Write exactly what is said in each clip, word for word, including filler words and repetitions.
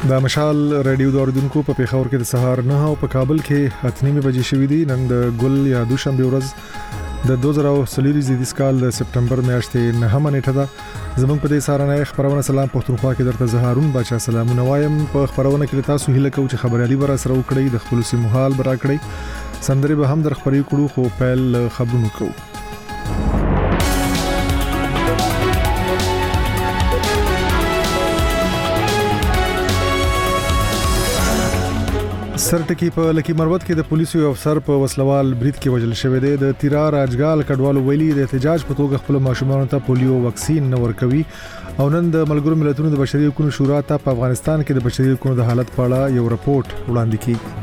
د مشال رادیو د اوریدونکو په پیښور کې د سهار نه او په کابل کې اتنیمه بجې شوې دي. نن د ګل یا دوشنبه ورځ د دوه زره څلور د کال د سپټمبر میاشتې نهمه نیټه ده. زمونږ په دې سارنه خبرونه سلام پښتونخوا کې درته زهارون بچا سلامونه وایم. په خبرونه کې تاسو هیله کوم چې خبريالي ور سره وکړي، د خپل سیمو حال برا کړی، سندري به هم در خبري کړو. خو پیل خبرونه کوو. سرټکی په لکی مروت کې د پولیسو یو افسر په وسلوال برید کې وژل شوی دی. د تیرا راجګال کډوالو ویلي د احتجاج په توګه خپل ماشومان ته پولیو واکسین نه ورکوي. او نن د ملګرو ملتونو د بشري حقوقو شورا ته په افغانستان کې د بشري حقوقو د حالت په اړه یو راپورټ وړاندې کیږي.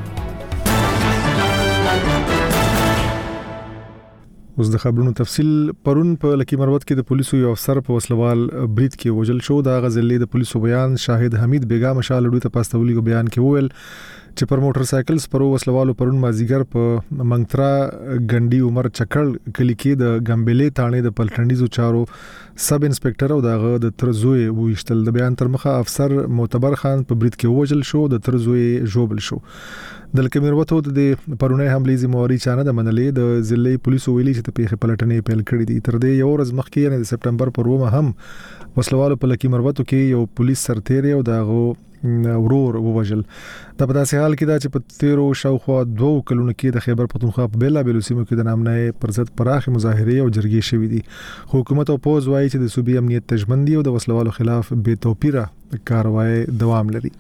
اوس د خبرونو تفصیل. پرون په لکی مروت کې د پولیسو یو افسر په وسلوال برید کې وژل شو. د غزلې د پولیسو بیان شاهد حمید بیگا مشال لوی ته پاستولي بیان کې وویل چې پر موټر سایکل سپرو وسلوالو پرون مازیګر په منګترا ګنډي عمر چکړ کلی کې د ګمبلې تانې د پلټنیزو چارو سب انسپکټر او دغه د ترزوی وښتل. د بیان تر مخه افسر معتبر خان په برید کې وژل شو، د ترزوی جوبل شو. د لکمیروتو د پرونی حملې زمواري چانه د منلې د ضلعي پولیسو ویلي چې د پیښې پلټنې پیل کړې دي. تر دې یو ورځ مخکې یعنی د سپټمبر پر اومه هم وسلوالو په لکمیروتو کې یو پولیس سرتیری او دغه ورور ووجل. دا په داسې حال کې دا چې په تیرو شاوخوا دوه کلونو کې د خیبر پختونخوا په بیلا بیلو سیمو کې د نامنې پر ضد پراخ مظاهره او جرګې شوې دي. حکومت او پوز وايي چې د صوبې امنیت تجمندي او د وسلوالو خلاف بے توپیره کاروایی دوام لري.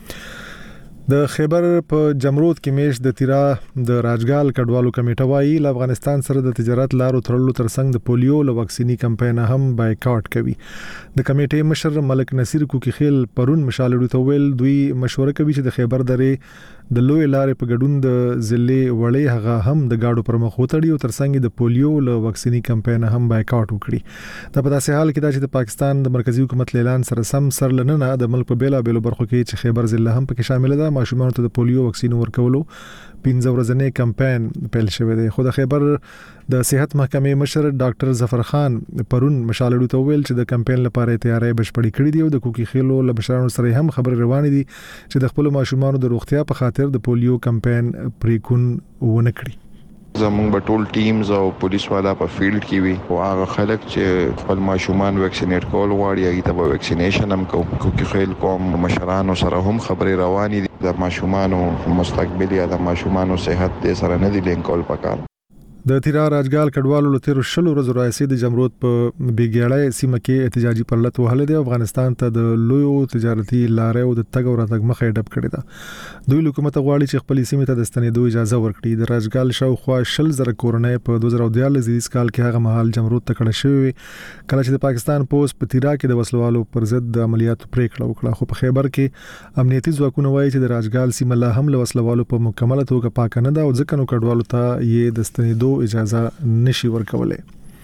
د خیبر په جمرود کې میش د تیرا د راجګال کډوالو کمیټه وايي له افغانستان سره د تجارت لارو تړلو ترڅنګ د پولیو له واکسینی کمپاین هم بایکاټ کوي. د کمیټې مشر ملک نصیر کوکی خیل پرون مشال لوی ته ویل دوی مشوره کوي چې د خیبر درې د لوی لارې په ګډون د ضلع وړې هغه هم د گاډو پر مخ وتړي او ترڅنګ د پولیو له واکسینی کمپاین هم بایکاټ وکړي. دا په داسې حال کې دا چې د پاکستان د مرکزی حکومت اعلان سره سم سر لننه د ملک په بیلا بیلو برخو کې چې خیبر ضلع هم پکې شامل ده ماشومان ته د پولیو واکسین ورکولو پنځه ورځې کمپاین پیل شوی دی. خو د خیبر د صحت محکمې مشر ډاکټر ظفر خان پرون مشالړو ته ویل چې د کمپاین لپاره تیاری بشپړې کړې دي او د کوکی خیلو له مشرانو سره هم خبر روان دي چې د خپل ماشومان د روغتیا په خاطر د پولیو کمپاین پریکون ونه کړي. زمونږ په ټول ټیمز او پولیس والا په فیلډ کې وي او هغه خلک چې خپل ماشومان ویکسینیټ کول غواړي هغه ته به ویکسینیشن هم کوو. کوکی خیل کوم مشرانو سره هم خبرې روانې دي. د ماشومانو مستقبل یا د ماشومانو صحت دې سره نه دي لینکول پکار. د تیرا راجګال کډوالو له تیر شلو ورځو راځي د جمرود په بیګیړای سیمه کې احتجاجي پرلط وهله دی. افغانستان ته د لویو تجارتي لارې او د تګ او راتګ مخه ډب کړی دا. دوی حکومت غواړي چې خپل سیمه ته د ستنېدو اجازه ورکړي. د راجګال شاوخوا شل زره کورنۍ په دوه زره دیارلس کال کې هغه مهال جمرود ته کړه شوی کله چې د پاکستان پوس په تیرا کې د وسلوالو پر ضد د عملیاتو پریکړه وکړه. خو په خیبر کې امنیتي ځواکونه وایي چې د راجګال سیمه لا هم له وسلوالو په مکمله توګه پاک نه ده او ځکه نو کډوالو ته یې د ستنېدو اجازه نشي ورکولای.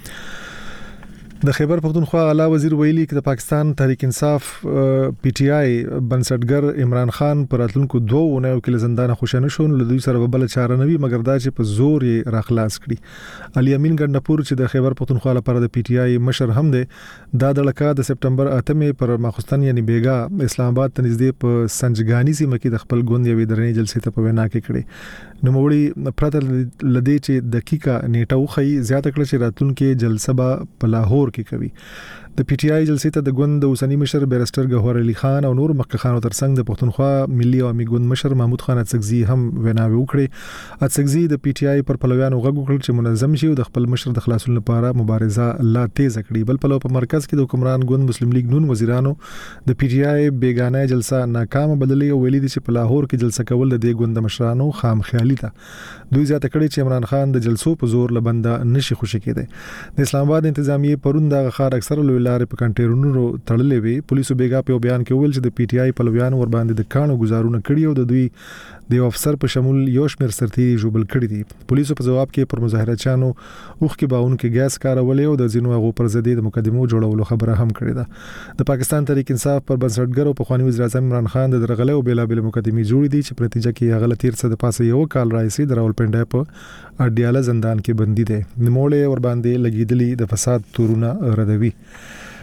د خیبر پختونخوا اعلی وزیر ویلي چې د پاکستان تحریک انصاف پی ټی آی بنسټګر عمران خان پر اتلونکو دوه ونیو کې زندان خوشنه شو نو دوی سره بل چاره نوي مګر دا چې په زور یې راخلاص کړي. علي امین ګندپور چې د خیبر پختونخوا لپاره د پی ټی آی مشر هم دی دا د لکه د سپټمبر اتمه پر ماخستان یعنی بیگا اسلام آباد ته نږدې په سنجګانی سیمه کې د خپل ګوند یوې درنې جلسې ته په وینا کې کړي. نو موړي پرته لدی چې دقیقه نیټه وخی زیاته کړ چې راتلونکو جلسه به په لاهور کې کوي. د پی ټی آی جلسې ته د ګوند اوسنی مشر بیرستر ګوهر علي خان او نور مخکخانو ترڅنګ د پښتونخوا ملي عوامي ګوند مشر محمود خان اڅکزي هم ویناوي وکړي. اڅکزي د پی ټی آی پر پلویانو غږ وکړ چې منظم شي او د خپل مشر د خلاصون لپاره مبارزه لا تیز کړي. بل پلو په مرکز کې د حکمران ګوند مسلم لیگ نون وزیرانو د پی ټی آی بیگانه جلسه ناکام بدلې او ویلي دي چې په لاهور کې جلسه کول د دې ګوند مشرانو خام خیالي ده. دوی زیاته کړي چې عمران خان د جلسو په زور لبنده نشي خوشی کېده. د اسلام آباد انتظامیه پرون د خار اکثر لوی لارې په کنټینرونو تړلې وي. پولیسو بیگا په بیان کې ویل چې د پی ټی آی پلویان ور باندې د کانو گزارونه کړي او د دوی د افسر په شمول یو شمېر سرتیري جوبل کړي دي. پولیسو په جواب کې پر مظاهره چانو اوخ کې باون کې ګیس کارولې او د ځینو هغو پر ضد د مقدمو جوړولو خبره هم کړې ده. د پاکستان تحریک انصاف پر بنسټګر او پخوانی وزیر اعظم عمران خان د درغله او بیلا بیل مقدمي جوړې دي چې په نتیجه کې هغه لتیر څه د پاسه یو کال راځي د راولپنډه په اډیاله زندان کې بندي دي. نموړې ور باندې لګیدلې د فساد تورونه ردوي.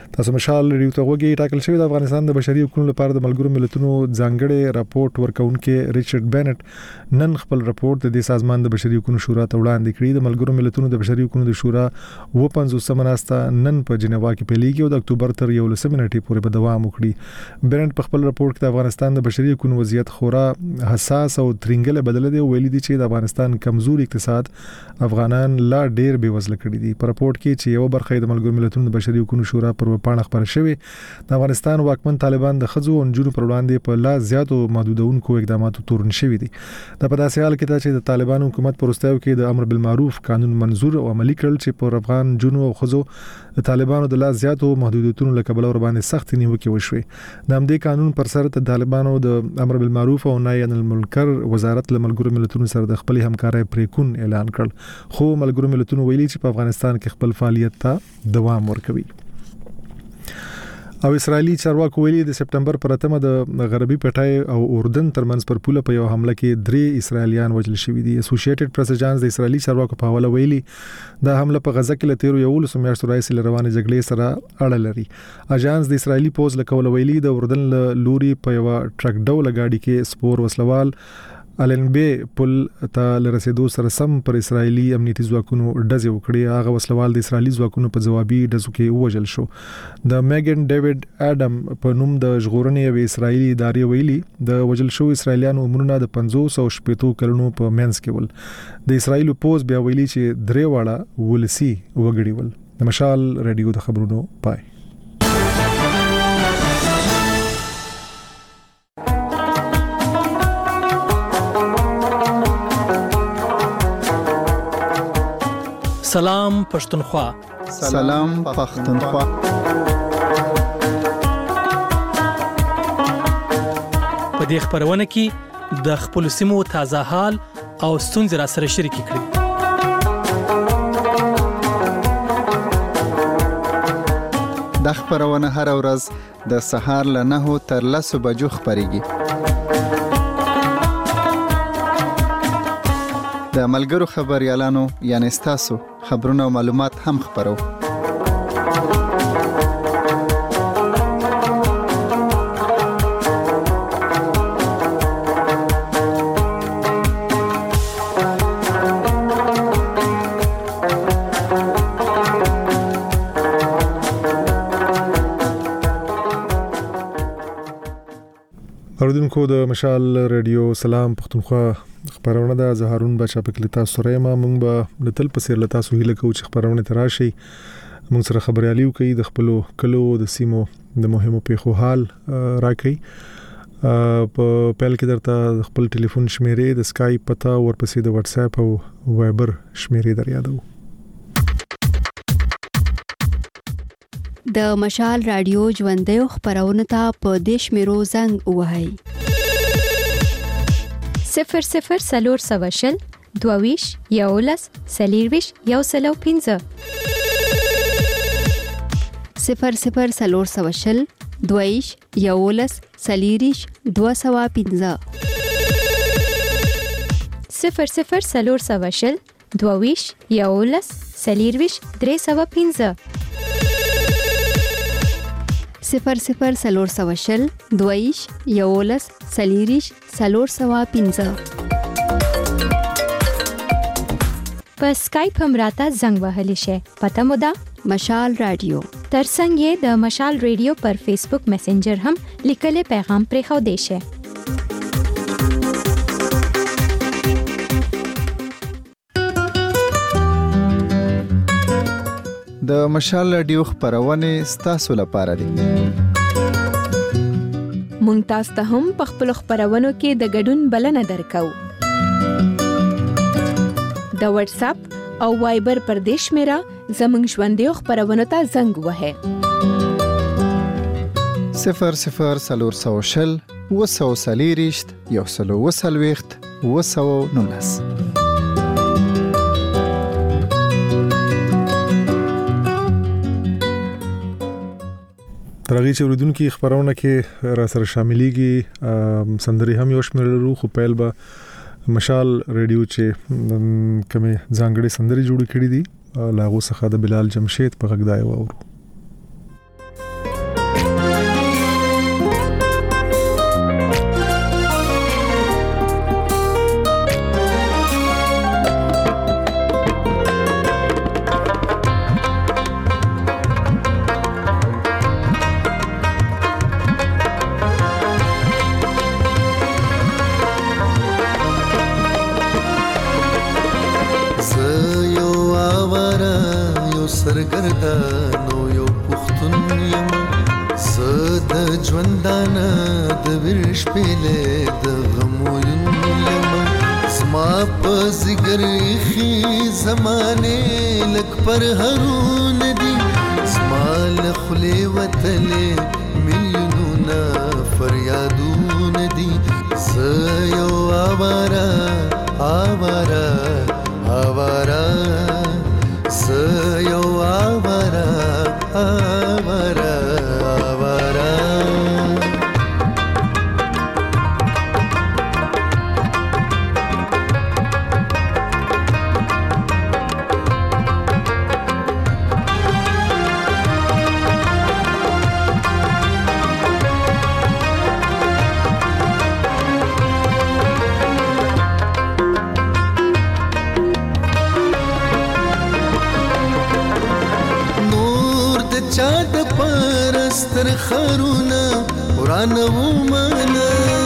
تاسو مشال ریو ته وګورئ ټاکل شوی د افغانستان د بشري حقوقو لپاره د ملګرو ملتونو ځانګړي راپورټ ورکونکي ریچارډ بینټ نن خپل راپورټ د سازمان د بشري حقوقو شورا ته وړاندې کړی. د ملګرو ملتونو د بشري حقوقو د شورا و پنځوسمه ناسته نن په جنیوا کې پیلېږي او د اکتوبر تر یولسمې نیټې پورې به دوام وکړي. بینټ په خپل راپورټ کې د افغانستان د بشري حقوقو وضعیت خورا حساس او ترنګل بدل دی. ویلي دي چې د افغانستان کمزور اقتصاد افغانان لا ډېر بې وزله کړي دي. په راپورټ کې چې یو برخه د ملګرو ملتونو د بشري حقوقو شورا پر پاڼه خبره شوی د افغانستان واکمن طالبان د خځو او نجونو پر وړاندې په لا زیاتو محدودونکو اقداماتو تورن شوی دي. د په داسې حال کې چې د طالبان حکومت پر وستایو کې د امر بالمعروف قانون منظور او عملی کړل چې پر افغان جنو او خځو د طالبانو د لا زیاتو محدودیتونو له کبله ور باندې سخت نیوکه وشوي. د همدې قانون پر سر د طالبانو د امر بالمعروف او نهي عن المنکر وزارت له ملګرو ملتونو سره د خپل همکارۍ پریکون اعلان کړ، خو ملګرو ملتونو ویلي چې په افغانستان کې خپل فعالیت ته دوام ورکوي. او اسرایلی چارواکو ویلي د سپټمبر پر اتمه د غربي پټای او اردن ترمنځ پر پوله په یو حمله کې درې اسرایلیان وژل شوي دي. اسوسییټډ پریس اژانس د اسرایلی چارواکو په حواله ویلي دا حمله په غزه کې لتیرو یو لسو میاشتو راځي روانه جګړې سره اړه لري. اژانس د اسرایلی پوز لکول ویلي د اردن لوري په یو ټرک ډول گاډي کې سپور وسلوال النبی پل ته لرسېدو سره سم پر اسرایلی امنیتي ځواکونو ډزې وکړې. هغه وسلوال د اسرایلی ځواکونو په ځوابي ډزو کې وژل شو. د میګن ډیوډ اډم په نوم د ژغورنې یو اسرایلی ادارې ویلي د وژل شو اسرایلیانو عمرونه د پنځوس او شپږ کلونو په منځ کې ول. د اسرایل پوز بیا ویلي چې درې واړه ولسی وګړي ول. د مشال رادیو د خبرونو پای. سلام پښتونخوا. سلام پښتونخوا. په دې خبرونه کې د خپل سیمو تازه حال او ستونزې را سره شریک کړئ. د خبرونه هر ورځ د سهار له نهو تر لسو بجو خبريږي. د ملګرو خبريالانو یعنی تاسو خبرونه او معلومات هم خبرو. اوردونکو د مشال رادیو سلام پښتونخوا خبرونه د زهرون بچا پکلتا سورېما مونږ به د تل پسیر لتا سو هیله کو چې خبرونه تراشي مونږ سره خبريالي کوي د خپل کلو د سیمو د مهمو پیښو حال راکړي. په پیل کې درته خپل ټلیفون شمیرې د اسکایپ پتا او ورپسې د واتس اپ او وایبر شمیرې دریادو. د مشال رادیو ژوندې خبرونه ته په دیش میرو زنګ وهاي صفر صفر سلور سواشل دوویش یولس سلیرویش یو سلو پینځه صفر صفر سلور سواشل دوویش یولس سلیریش دو سوا پینځه صفر صفر سلور سواشل دوویش یولس سلیرویش درې سوا پینځه صفر صفر سلور سواشل دویش یولس سلیریش سلور سوا پینځه. په اسکایپ هم راته زنګ وهلی شي. پته مو ده مشال رادیو. ترڅنګ یې د مشال رادیو پر فیسبوک میسنجر هم لیکلي پیغام پرې خو دی شي. د مشال رادیو خبرونه ستاسو لپاره دي. مونږ تاسو ته هم په خپل خبرونو کې د ګډون بلنه درکو. د واتس اپ او وایبر پر دیش میرا زمنګ ژوندې خبرونه ته زنګ وهه صفر صفر سلور سوشل وسو سلیریشت یو سلو وسلويخت وسو نولس. ترغی چې وروډونکو خبرونه کې را سره شاملېږي سندري هم یو شمېر لرو خو پیل به مشال رادیو چې کومه ځانګړي سندري جوړ کړې دي لاغو څخه د بلال جمشید په غږ دای وورو. سرګردانو یو پښتون یم زه د ژوندانه د ویرش پیلې د غمو یم زما په زګر خي زمانه لک پر هرون دي زما له خلې وتلې میلیونونه فریادونه دي زه یو آواره آواره آواره زه یو آواره آواره آواره تر خرونا قرآن ومانا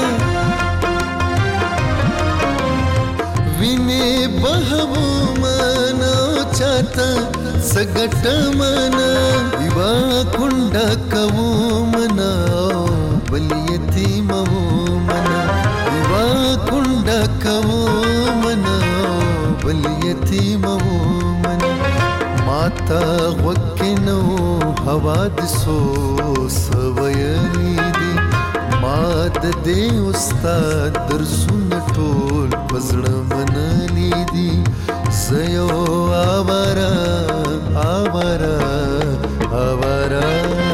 ویني بهو مانا چاته سګټ مانا دیوا کونډه کو منا بل یتیم و منا دیوا کونډه کو منا بل یتیم و منا ماتا وکنو هوا د سو سویلی دی ما د دې استاد درسونه ټول پزړه منلی دي زيو آوارا آوارا آوارا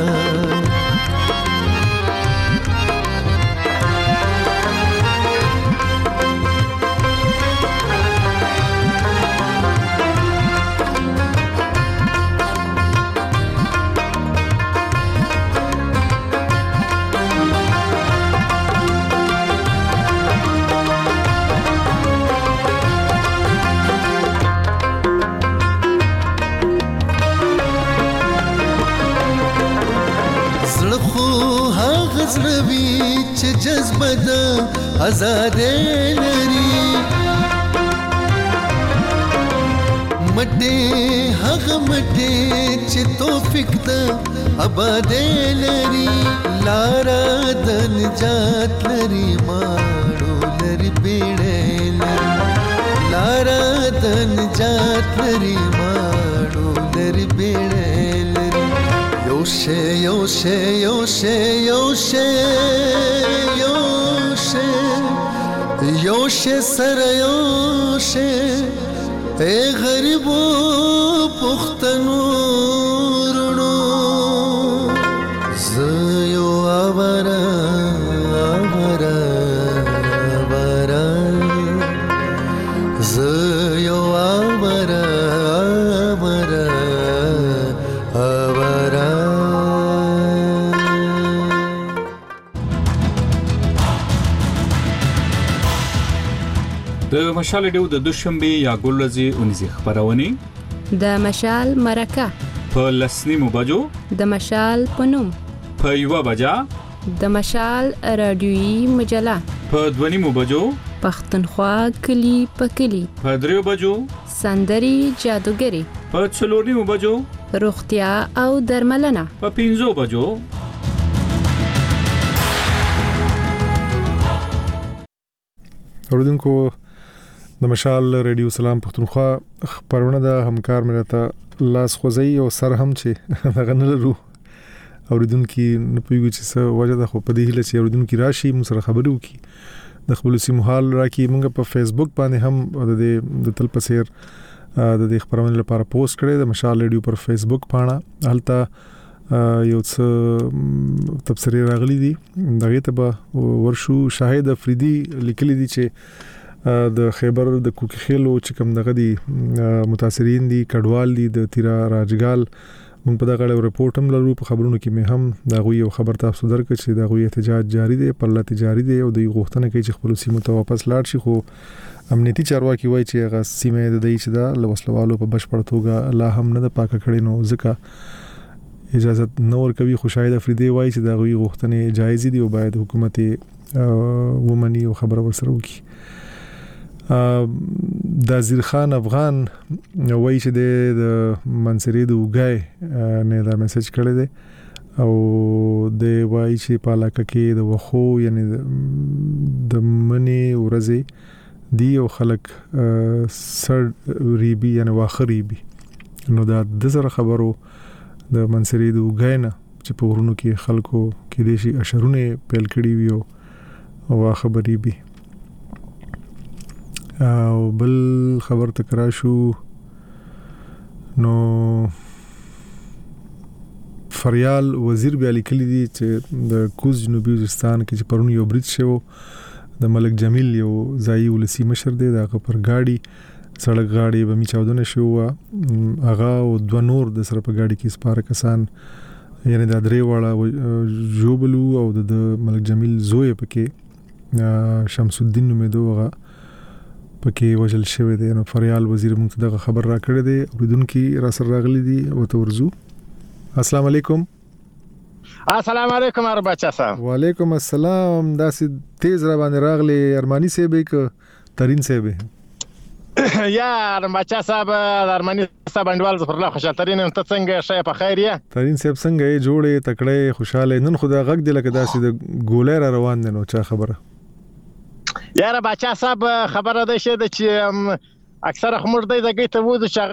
زړوي چې جذبه ده آزادې لري مټې هغه مټې چې توفیق ده آبادې لري لاره د نجات لري ماړو لري بیړې لري لاره د نجات لري ماړو لري بیړې لري Yoshe, Yoshe, Yoshe, Yoshe, Yoshe, Yoshe sara Yoshe, e gharibo pukhtanu runo, zayo avara, avara, avara, zayo avara, avara, avara. د مشال ډیو د دوشنبه یا ګولزي اونځي خبرونه د مشال مرکه په لسنی مبجو د مشال پنوم په یو بجا د مشال رادیوي مجله په دونی مبجو پښتونخوا کلی په کلی په دریو بجو سندري جادوګری په څلورنی مبجو روغتیا او درملنه په پنځو بجو اوردونکو د مشال رادیو سلام پښتونخوا خبرونه د همکار ملته لاس خوځي او سر هم چې دغه نه لرو اوردونکو نه پوهیږي چې څه وجه ده خو په دې هله چې اوردونکو راشي موږ سره خبرو کی د خپل سیمه حال راکې موږ په فیسبوک باندې هم د د تل پسیر د دې خبرونه لپاره پوسټ کړي د مشال رادیو پر فیسبوک پاڼه هلته یو څه تفسیر راغلي دي دغه ته به ورشو شاهد افریدي لیکلي دي چې د خیبر د کوکخیلو چې کوم دغه دي متاثرین دي کډوال دي د تیرا راجګال موږ په دغه ریپورت هم لرو په خبرونو کې مې هم دا غوي یو خبر تاسو درکړ چې دا غوي احتجاج جاری دی پر لته جاری دی او د غوښتنه کوي چې خپل سیمه ته واپس لاړ شي خو امنیتي چارواکي وایي چې هغه سیمه د دې چې دا لوسلوالو په بشپړ توګه لا هم نه د پاکه کړي نو ځکه اجازه نور کوي خو شاید افریدي وایي چې دا غوي غوښتنه جایز دي او باید حکومت ومني او خبره ورسره وکړي د زیر خان افغان وایي چې د منصري د وګای نه دا میسج کړی دی او د وایي چې په علاقه کې د وخو یعنی د منی ورځې دی او خلک سر ریبي یعنی واخه ریبي نو دا د سره خبرو د منصري د وګای نه چې په ورونو کې خلکو کې د شي اشرونه پیل کړي وي او واخه ریبي او بل خبر تکرا شو نو فریال وزیر بیا لیکلی دی چې د کوز جنوبي وزیرستان کې چې پرون یو برید شو د ملک جمیل یو ځای ولسی مشر دی دغه پر گاډي سړک گاډي به می چاودنه شو هغه او دوه نور د سره په گاډي کې سپاره کسان یعنی د درې واړه جوبلو او د ملک جمیل زوی پکې شمس الدین نومېدو هغه پکې وجل شوی دی نو فریال وزیر موږ دغه خبر را کړی دی اوریدونکو را سره راغلی دی او تورزو السلام علیکم السلام علیکم اربچا صاحب وعلیکم السلام داسې تیز را باندې راغلی ارمانی صاحب یک ترین صاحب یا اربچا صاحب ارمانی صاحب انډوال زفر الله خوشاله ترین ته څنګه شې په خیر یې ترین صاحب څنګه یې جوړې تکړه خوشاله نن خدا غږ دی لکه داسې د ګولې را روان دي نو چا خبره یاره بچا صاحب خبره ده چې چې اکثره خمر دی دغه ته وځي چې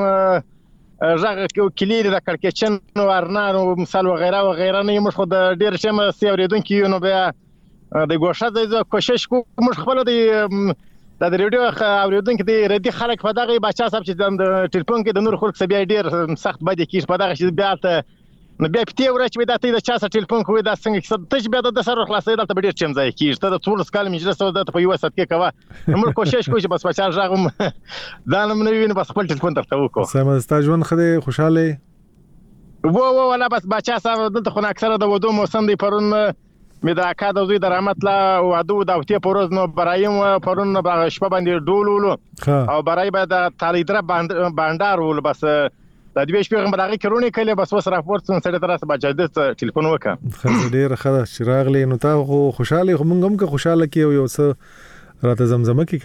هغه ژغه کلی د کړکچن او ارنان او مثال وغیرہ وغیرہ نه موږ خو د ډیر شم سیوریدونکو نو بیا د ګوښه د کوشش کوم موږ خپل د د ریډیو اوریدونکو د ردی خلک په دغه بچا صاحب چې د ټلیفون کې د نور خلک بیا ډیر سخت بد کیږي په دغه چې بیا ته نو بیا پته ورچ وې د ته د چا سره ټلیفون کوي دا څنګه چې ته بیا د سره خلاصې دلته ډیر چم ځای کیږي ته د ټول سکال مجلس ته په یو سات کې کوا موږ کوشش کوو چې بس بچا ژغم دا نه نو ویني بس خپل ټلیفون ته وکړو سم ستا ژوند خدای خوشاله وو وو ولا بس بچا صاحب دلته خو اکثره د ودو موسم دی پرون مې د اکا د زوی د رحمت الله وادو د اوتې پروز نو برایم پرون په شپه باندې ډولولو او برای به د تالیدره باندار ول بس د دې شپږ برغه کرونی کله بس وس راپورټ څن سره ترسه بچاده ټلیفون وکړه خو ډیر خدا چراغ لې نو تا خو خوشاله خو مونږ هم که خوشاله کیو یو څه راته زمزمه کی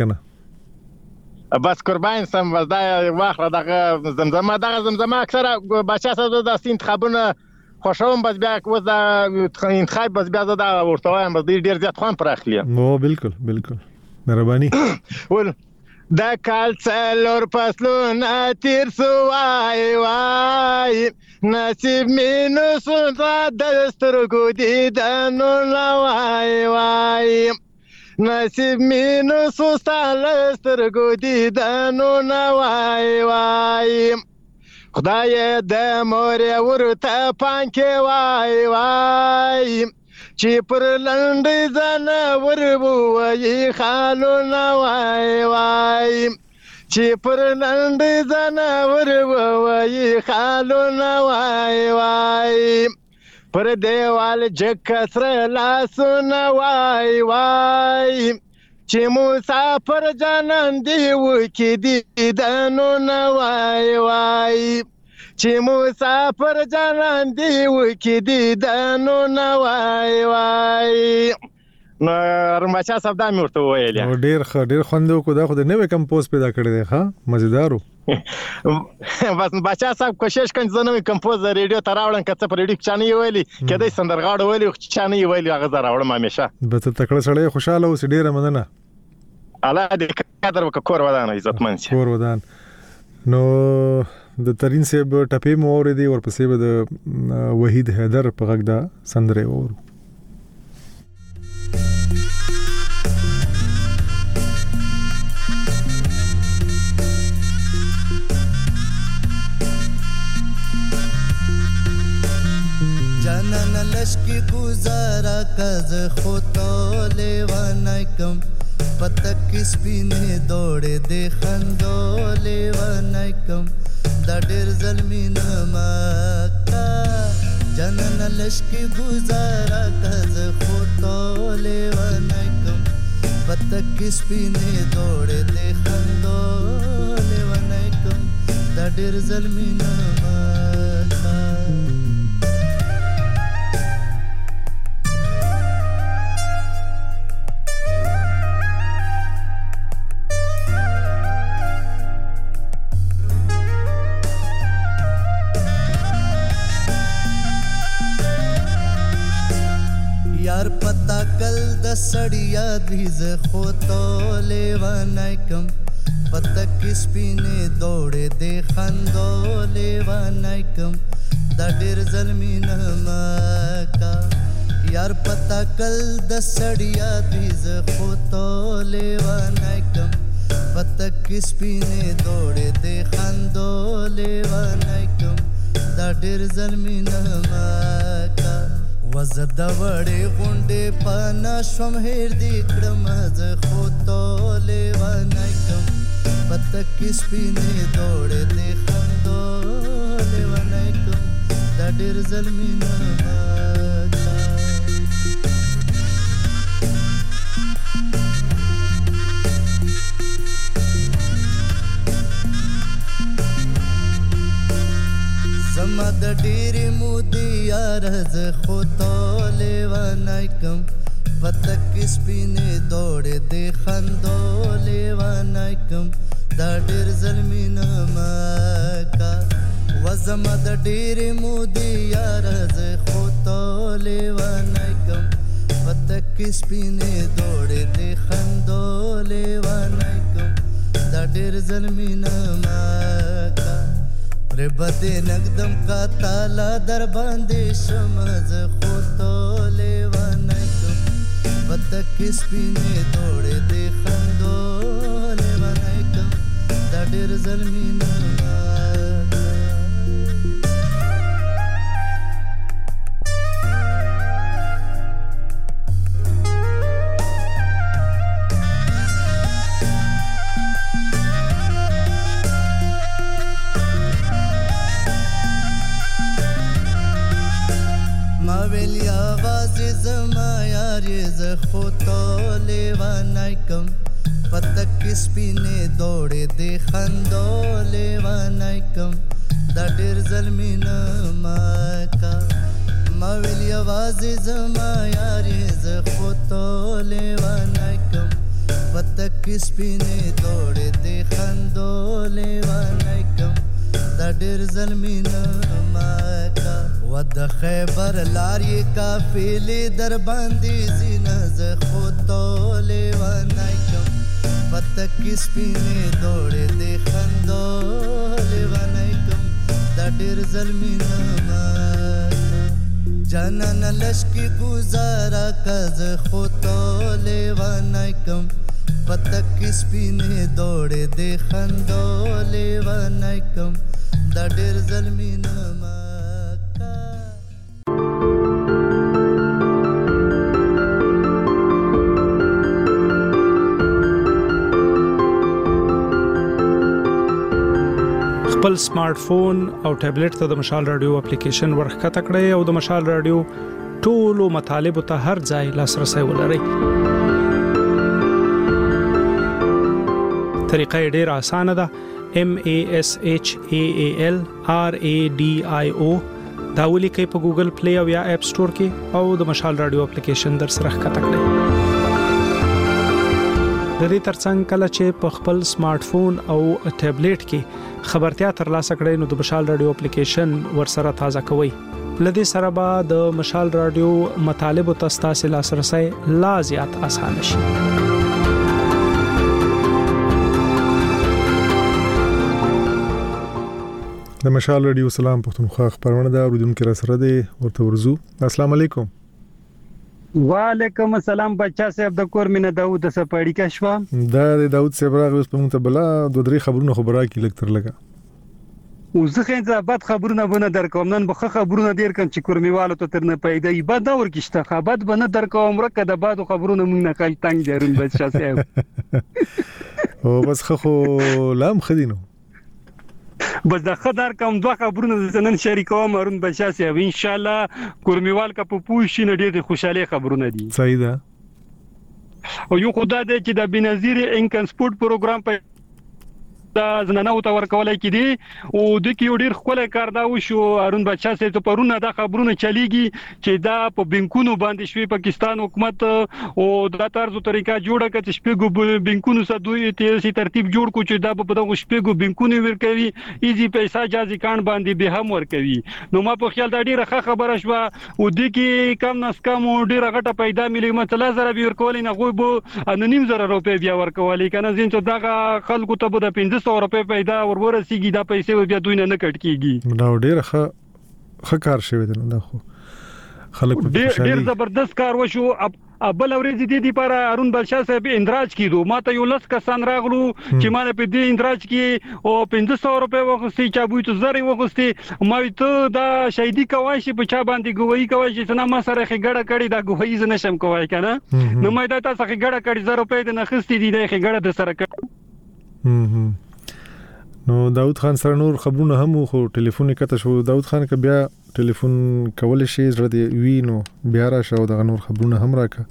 کنه بس قربان سم وځای واخره دغه زمزمه دغه زمزمه اکثره بچا سره د انتخابونه خوشوم بس بیا وځ د انتخاب بس بیا د ورته وایم بس ډیر زیات خوان پر اخلي نو بالکل بالکل مهرباني ول دا کال څلور فصلونه تیر سو وای وای نصیب مینو سودا د سترګو دي د نو وای وای نصیب مینو سودا د سترګو دي د نو وای وای خدای د مور ورته پانکه وای وای چې پر لنډ ځنه وربوي خالو نه وای وای چې پر لنډ ځنه وربوي خالو نه وای وای پر دیوال جکسر لاسو نه وای وای چې مسافر جانان دی وکي دی دنو نه وای وای چې مسافر جانان دی وکي دی دنو نه وای وای نو رمچا صاحب دا مې ورته ویل او ډیر ښه ډیر خوندو کو دا خو د نوې کمپوز پیدا کړی دی ښه مزیدارو بس بچا صاحب کوشش کوي زه نوې کمپوز ریډیو ته راوړم کته پر ریډیو چانه ویلي کله سندرغاړو ویلي چانه ویلي هغه زه راوړم همیشه به ته تکړه سړی خوشاله اوس ډیره مننه الله دې قدر وکړه کور ودان عزتمن شي کور ودان نو د ترین صاحب ټپې مو اوریدي ورپسې به د وحید حیدر په غږ دا سندره وورو جانان لشکی گزارا کز خطا لیوانای کم پتک سپینه دوڑے دے خندو لیوانای کم دا ډیر ظلمین مکا جنن لشکی گزارا کز خطا لیوانای کم پتک سپینه دوڑے دے خندو لیوانای کم دا ډیر ظلمین مکا د سړیا دوی ز خو تو لیوانای کم پتک سپینه دوړې د خندو لیوانای کم دا ډېر ظلمي نه مکا یار پتا کل د سړیا دوی ز خو تو لیوانای کم پتک سپینه دوړې د خندو لیوانای کم دا ډېر ظلمي نه مکا وزد وړې غونډې پانا شوم هېر دې کړم ز خو تو لیوانای کم پتک سپینه دوړې د خندو لیوانای کم دا ډېر ظلمي نه مکا زما د ډېرې مودې یار زه خو تو لیوانای کم پتک سپینې دوړې د خندو لیوانای کم دا ډېر ظلمي نه مکا و زما د ډېرې مودې یار زه خو تو لیوانای کم پتک سپینې دوړې د خندو لیوانای کم دا ډېر ظلمي نه مکا پر بده نقدم کا تالا در باندې شم ز خو تو لیوانای کم پتک سپینې دوړې د خندو لیوانای کم دا ډېر ظلمي نه خو تو لیوانای کم پتک سپینه دوړې د خندو لیوانای کم دا ډېر ظلمي نه مکا ما ویل یوازې زما یارې زه خو تو لیوانای کم پتک سپینه دوړې د خندو لیوانای کم دا ډېر ظلمي نه مکا و د خیبر لارې کافلې در باندې زینه زه خو تو لیوانای کم پتک سپینې دوړې د خندو لیوانای کم دا ډېر ظلمي نه مکا جانان لشکي گزارا کا زه خو تو لیوانای کم پتک سپینې دوړې د خندو لیوانای کم دا ډېر ظلمي نه مکا خپل سمارټ فون او ټابلیټ ته د مشال رادیو اپلیکیشن ورخته کړئ او د مشال رادیو ټولو مطالبه ته هر ځای لاسرسي ولرئ. طریقه ډیره اسانه ده. M A S H A A L R A D I O دا ولیکئ په ګوګل پلی او یا اپ سٹور کې او د مشال رادیو اپلیکیشن در سره ښکته کړئ. د دې ترڅنګ کله چې په خپل سمارټ فون او ټابلیټ کې خبرتیا ترلاسه کړئ نو د مشال رادیو اپلیکیشن ورسره تازه کوئ. لدې سره به د مشال رادیو مطالب او تاسو لاسرسي لا زیات اسانه شي. د مشال رادیو سلام پښتونخوا خبرونه دا اوریدونکو را سره دی ورته ورزو. السلام علیکم. وعلیکم السلام بچا صاحب د کور مینه داوود سپاړی کا شوا دا د داوود صاحب راغلی اوس په مونږ ته بلا دوه درې خبرونه خبره کی لکتر لګا وزه خنځه بد خبرونه بونه درکوم نن به خبرونه ډیر کم چې کورمیوالو ته ترنه پیدا ای بد اور کیشته خبرت بنه درکوم رکه د باد خبرونه مونږ نه کای تنگ درون بچا صاحب او بس خو لام خدینو بس د خدار کوم دوه خبرونه زنن شریکوم ارون بچا صاحب ان شاء الله کورمیوال کا په پوښی نه ډېر خوشاله خبرونه دي. صحیح ده. او یو خدای دې چې د بنظیر انکم سپورت پروګرام په د زنانه او تور کولای کیدي او د کی ډیر خپل کار دا وشو هارون بادشاہ سي ته پرونه دا خبرونه چلیږي چې دا په بانکونو باندې شوی پاکستان حکومت او دا طرز او طریقه جوړه کړي چې شپږو بانکونو سره دوی ته ترتیب جوړ کو چې دا په دغه شپږو بانکونو ورکوي ایزي پیسې جازي کان باندې به هم ورکوي نو ما په خیال دا ډیره ښه خبره شوه او د کی کم نس کم ډیره غټه پیدا ملي مثلا زره به ورکول نه غوي بو انونیم زره روپے بیا ورکول کنه زین ته دغه خلکو ته به د پنځه سوه روپے پیدا ورورسیږي دا پیسې بیا دوی نه کټ کیږي نو ډیره ښه ښه کار شوی دی نو دا خو خلک ډیر ډیر زبردست کار وشو بل ورځ دې دې پر هارون بادشاہ صاحب اندراج کیدو ماته یو لس کسان راغلو چې ما په دې اندراج کې او پنځه سوه روپے وغوستي چا بوې ته زری وغوستي ما ته دا شهیدی کوي چې په چا باندې ګوهی کوي چې نه ما سره خګړه کړي دا ګوهی ز نشم کوي کنه نو ما دا تاسو خګړه کړي زره روپے د نخستي دي د خګړه د سره کړ نو داود خان سره نور خبرونه هم خو ټلیفون کته شو داود خان ک بیا ټلیفون کول شي زړه دی وینو بیا را شو د نور خبرونه هم راکا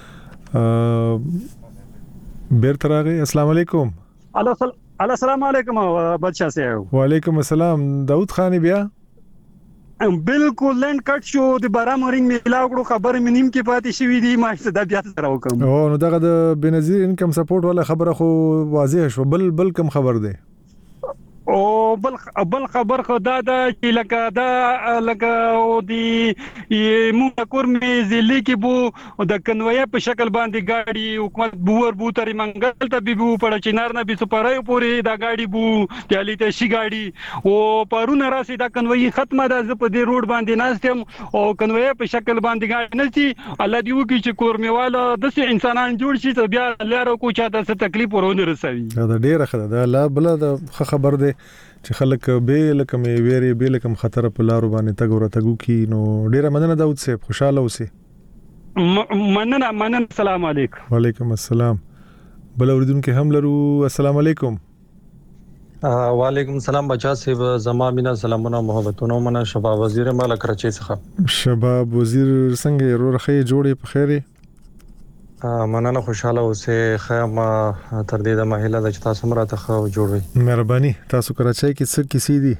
بیرته راغی السلام علیکم السلام علیکم بادشاہ صاحب وعلیکم السلام داود خان بیا بالکل لند کټ شو د بارام رنګ میلاو کړو خبر مینیم کې پاتې شوې دي ما څه د بیا سره وکم او نو دغه د بنظیر انکم سپورټ ولا خبره خو واضح شو بل بل کم خبر دی او بل بل خبر خدا دا چې لکه دا لکه او دی موږ کور مې ضلع کې بو د کنویا په شکل باندې گاډي حکومت بوور بو تر منګل ته بي بو په چینار نه بي سپارای پوري دا گاډي بو تیالي ته شي گاډي او پرونه راسي دا کنوي ختمه ده په دې روډ باندې ناستم او کنویا په شکل باندې گاډي نشي الله دی وکي چې کور میواله د سي انسانان جوړ شي ته بیا لاره کو چاته څه تکلیف ورونه رسوي دا ډیره خبره ده لا بل د خبر ده چې خلک به لکه مې ویری به لکه خطر په لارو باندې تګ ور تګو کی نو ډیره مننه داود صاحب خوشاله اوسئ مننه مننه السلام علیکم وعلیکم السلام بل اوریدونکو هم لرو السلام علیکم وعلیکم السلام بچا صاحب زما مینا سلامونه محبتونه منه شباب وزیر مال کراچي څخه شباب وزیر څنګه ورخه جوړې په خیره مننه خوشاله اوسه خیم تر دې د مهله د تاسو مراته خو جوړوي مهرباني تاسو کراچۍ کې څه کیسې دي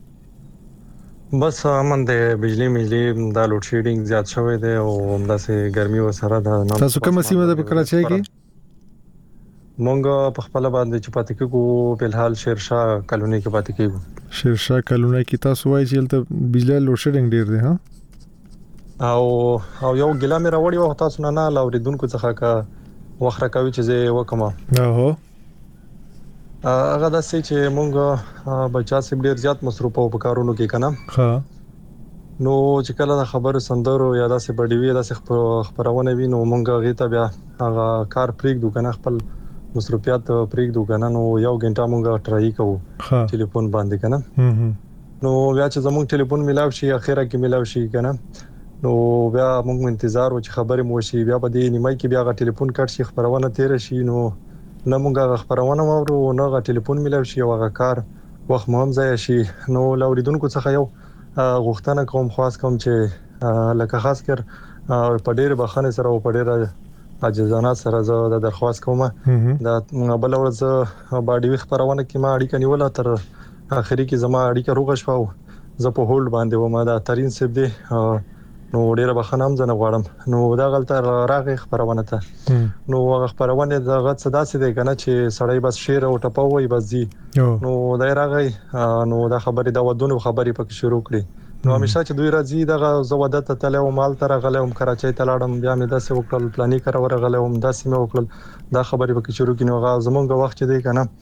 بس امن د بجلی مجلی د لوډ شیډینګ زیات شوی دی او همداسې ګرمي وسره د تاسو کومه سیمه د کراچۍ کې مونږ په خپل باندې چې پاتې کېږو په الحال شیرشاه کالونی کې پاتې کېږو شیرشاه کالونی کې تاسو وایي چې تل بجلی لوډ شیډینګ ډیر دی ها او او یو ګلا مې راوړی و تاسو نه نه لوریدونکو څخه کا وخره کوي چې زه وکم اوه هغه د سې چې مونږ بچا سي ډیر زیات مصروف او په کارونو کې کنه ها نو چې کله د خبر سندرو یا د سې بډوي د سې خبرونه وینو مونږ غیته بیا هغه کار پریږدو کنه خپل مصروفیت پریږدو کنه نو یو غنټه مونږ ټرای کوو ټلیفون باندې کنه نو بیا چې زموږ ټلیفون ملاو شي اخیره کې ملاو شي کنه نو بیا موږ انتظار و چې خبرې مو شي بیا په دې نیمای کې بیا غا ټلیفون کټ شي خبرونه تیر شي نو نه موږ خبرونه مورو نو غا ټلیفون ملاو شي او غا کار وخت مهم ځای شي نو لوریدونکو څخه یو غوښتنه کوم خاص کوم چې لکه خاص کر په ډېر بخانه سره او په ډېر عاجزانه سره زه د درخواست کوم دا بل ورځ باډي خبرونه کې ما اړیکه نیوله تر اخري کې زما اړیکه روغ شو زه په هولډ باندې و ما دا ترين سب دي نو ډیره بخنه هم زنه غواړم نو دا غلطه راغی خبرونه ته نو هغه خبرونه د غت صدا سي دی کنه چې سړی بس شیر او ټپوي بس دي نو دا راغی نو دا خبرې دا ودونو خبرې پکې شروع کړې نو همیشه چې دوی راځي دا زودت ته تل او مال تر غلې هم کراچۍ ته لاړم بیا مې داسې وکړل پلانې کړ ورغلې هم داسې مې وکړل دا خبرې پکې شروع کړي نو هغه زمونږ وخت دی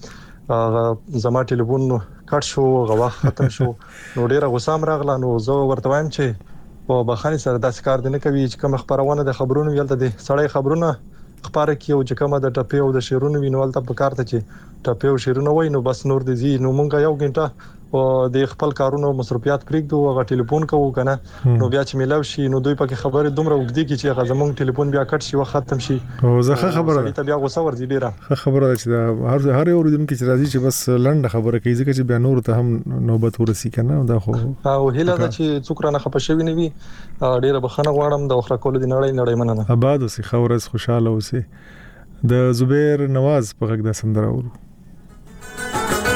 کنه زما ټلیفون کټ شو غوا ختم شو نو ډیره غوسام راغله نو زه ورته وایم چې په بخانه سره داس کار نه کوي چې کوم خبرونه د خبرونو ویلته دي سړی خبرونه خبره کیو چې کومه د ټپي او د شیرونو وینول ته په کار ته چې ټپي او شیرونو وای نو بس نور دي زی نو مونږ یو غنټه او د خپل کارونو مصروفیات پریږدو او غ ټلیفون کوو کنه نو بیا چې ملاو شي نو دوی پکې خبره دومره وګدي کی چې هغه زمونږ ټلیفون بیا کټ شي او ختم شي او زه خبره ته بیا غوسه ورځي ډیره خبره چې هر هر یو ورځ چې راځي چې بس لنډه خبره کوي ځکه چې بیا نور ته هم نوبت ورسي کنه دا خو او هله دا چې څوک رانه خپه شوی نه وي ډیره بخنه غواړم د اخره کول دي نړۍ نړۍ مننه آباد اوسې خورز خوشاله اوسې د زبیر نواز په غږ د سندره ورو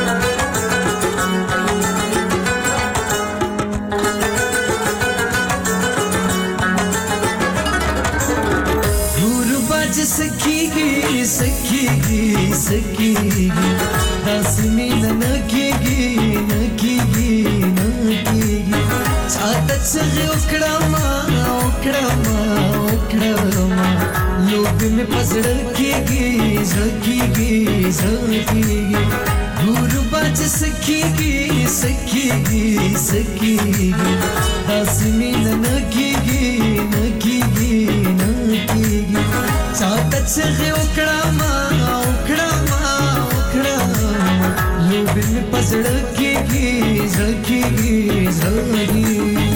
سکیږي سکیږي سکیږي داسې مینه نه کېږي نه کېږي نه کېږي چاته څغې وکړم وکړم وکړم لوبې مې په زړه کېږي زړه کېږي زړه کېږي ګوربا چې سکیږي سکیږي سکیږي داسې مینه نه کېږي نه کېږي نه کېږي چاته څغې وکړم وکړم وکړم لوبې مې په زړه کېږي زړه کېږي زړه کېږي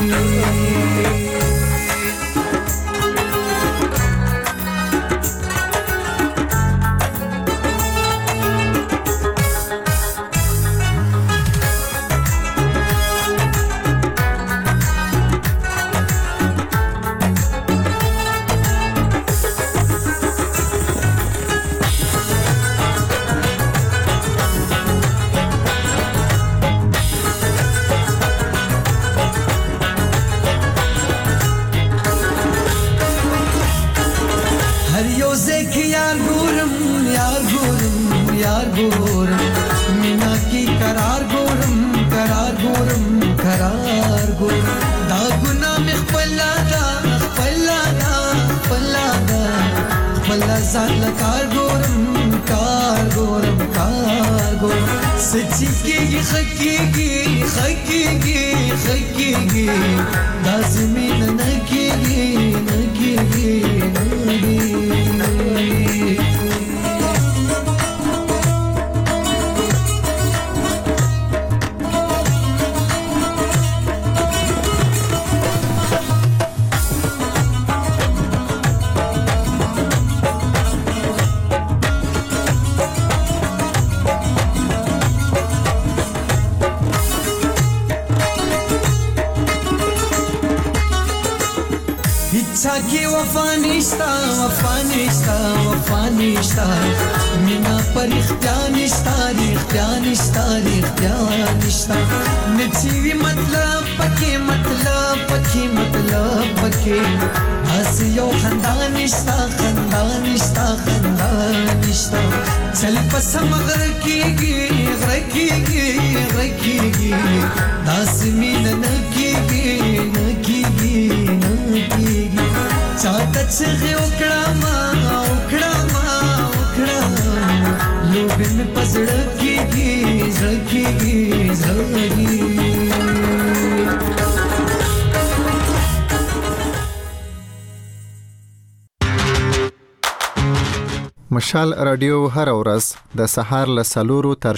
مشال رادیو هر ورځ د سهار له سلورو تر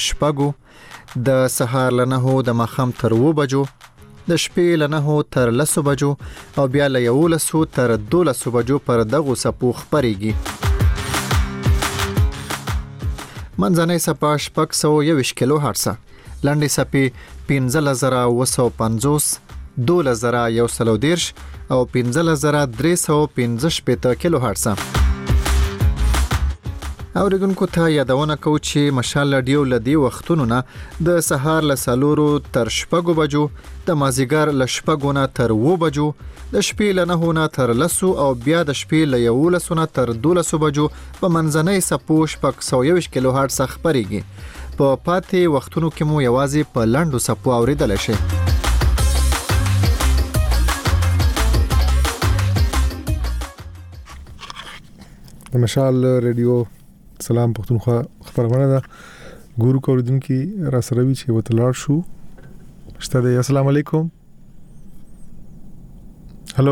شپږو د سهار له نهو د ماښام تر اوو بجو د شپې له نهو تر لسو بجو او بیا له یولسو تر دولسو بجو پر دغو څپو خپرېږي. منځنۍ څپه شپږ سوه یوویشت کیلو هرټزه، لنډې څپې پنځلس زره اوه سوه پنځوس، دولس زره یو سل او دېرش او پنځلس زره درې سوه پنځه شپېته کیلو هرټزه. اوریدونکو ته یادونه کوو چې مشال رادیو له دې وختونو نه د سهار له څلورو تر شپږو بجو، د مازدیګر له شپږو نه تر اوو بجو، د شپې له نهو نه تر لسو او بیا د شپې له یولسو نه تر دولسو بجو په منځنۍ څپو شپږ سوه یوویشت کیلو هرټز خپرېږي. په پاتې وختونو کې مو یوازې په لنډو څپو اوریدلی شئ. د مشال رادیو سلام پښتونخوا خبرونه ده. ګورو کوردونکو را سره وی چې وتلار شو شته دی. السلام علیکم. هالو